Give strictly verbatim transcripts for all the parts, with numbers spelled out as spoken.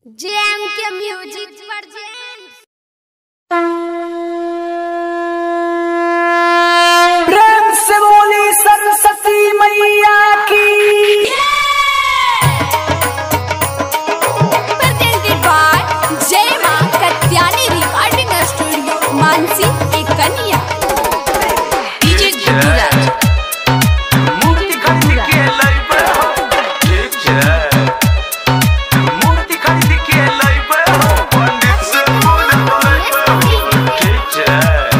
JM के music present. प्रेम से बोली सरस्वती मैया की। प्रेजेंटेड बाय जय मां कत्यानी रिकॉर्डिंग स्टूडियो मानसी एक कन्या। डीजे गुरुराज मूर्ति खरीद के लइबे हो, ठीक है। मूर्ति खरीद के लइबे हो, पंडित से बोल लइबे हो, ठीक है।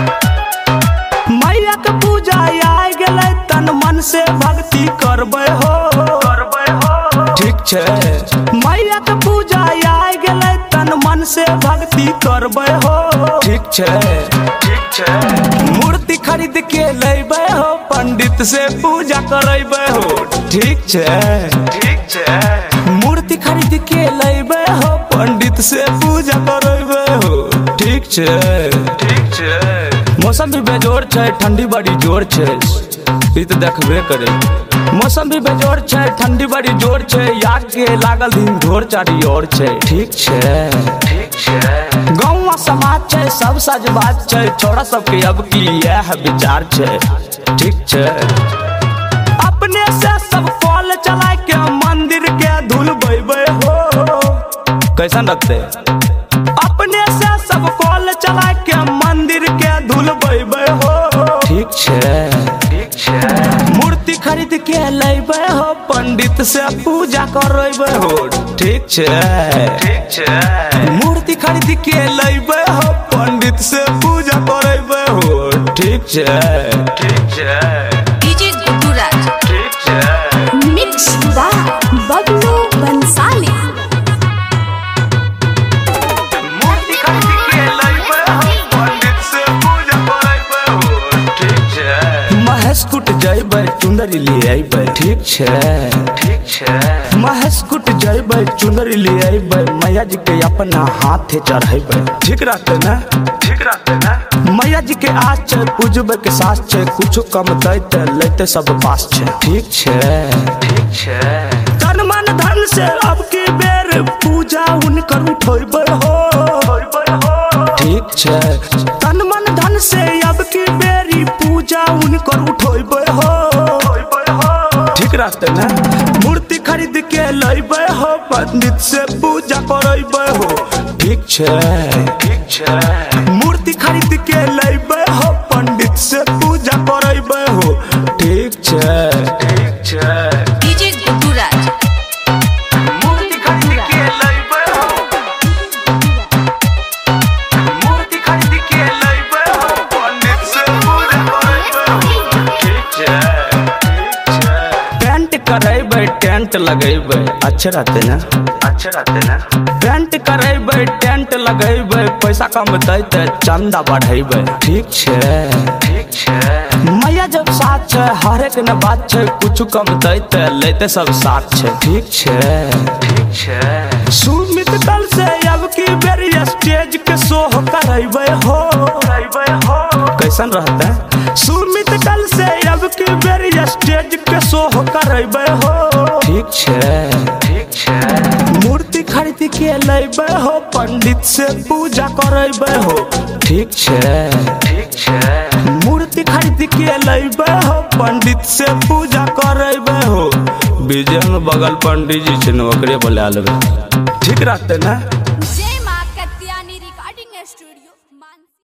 मैया के पूजा आइ गेलै, तन मन से भक्ति करबे हो, करबे हो, ठीक है। मैया के पूजा आइ गेलै, तन मन से भक्ति करबे हो, ठीक है, ठीक है। मूर्ति खरीद के लइबे हो, पंडित से पूजा करबे हो, ठीक है, ठीक है। मूर्ति खरीद के लइबे हो, पंडित से पूजा करबे हो, ठीक है, ठीक है। मौसम भी बेजोड़ छै, ठंडी बड़ी जोर छै, ई त देखबे करे। मौसम भी बेजोड़ छै, ठंडी बड़ी जोर छै, याद के लागल दिन ढोर चारी ओर छै, ठीक छै, ठीक छै। गाँव समाज छै, सब सजबाज छै, छोरा सबके अब की यह विचार छै, ठीक छै। अपने से सब कॉल चला के मंदिर के धूल बैबे हो, कैसन रखते। अपने से सब कॉल चला के मंदिर के धूल बैबे हो, ठीक छै, ठीक छै। मूर्ति खरीद के लइबे हो, पंडित से पूजा करबे हो, ठीक छै, ठीक छै। मूर्ति खरीद के लइबे हो, पंडित से पूजा करबे हो, ठीक छै, ठीक छै, डीजे गुरुराज ठीक छै। Mix by Bablu Bansali. मूर्ति खरीद के लइबे हो, पंडित से पूजा करबे हो, ठीक छै। महेश कुट जइबे, चुंदरी ले आइबे, ठीक छै, ठीक छै। महेश कुट जइबे, चुंदरी ले आइबे, मैया जी के अपना हाथे चढ़ेबे, ठीक रहते ना, ठीक रहते ना। मैया जी के आस छै, पूजबे के सास छै, कुछ कम दैते लेते सब पास छै, ठीक छै, ठीक छै। तन मन धन से अब की बेर पूजा उनकर उठेबे हो, ठीक छै। तन मन धन से अब की बेरी पूजा उनकर उठेबे हो, ठीक रहते ना। मूर्ति खरीद के लइबे हो, पंडित से पूजा करबे हो, ठीक छै, ठीक छै। मूर्ति खरीद के लइबे हो, पंडित से पूजा करबे हो, ठीक छै, ठीक छै। डीजे गुरुराज मूर्ति खरीद के लइबे हो, मूर्ति खरीद के लइबे हो, पंडित से पूजा करबे हो, ठीक छै, ठीक छै। पेंट करेबे, टेंट लगेबे, अच्छे रहते ना, अच्छे रहते ना। पेंट करेबे, टेंट लगेबे, पैसा कम दैते चंदा बढ़ेबे, ठीक छै, ठीक छै। मैया जब साथ छै, हर एक न बात छै, कुछ कम दैते लेते सब साथ छै, ठीक छै, ठीक छै। सुमित कल से अब की बेरी स्टेज के शो करबे हो, करबे हो, कैसन रहते। सुमित कल से अब की बेरी स्टेज के शो करबे हो, ठीक छै, ठीक छै। मूर्ति खरीद के लइबे हो, पंडित से पूजा करबे हो, ठीक छै, ठीक छै। मूर्ति खरीद के लइबे हो, पंडित से पूजा करबे हो। विजय में बगल पंडित जी छै, ओकरे बुला लेबे, ठीक रहते ना।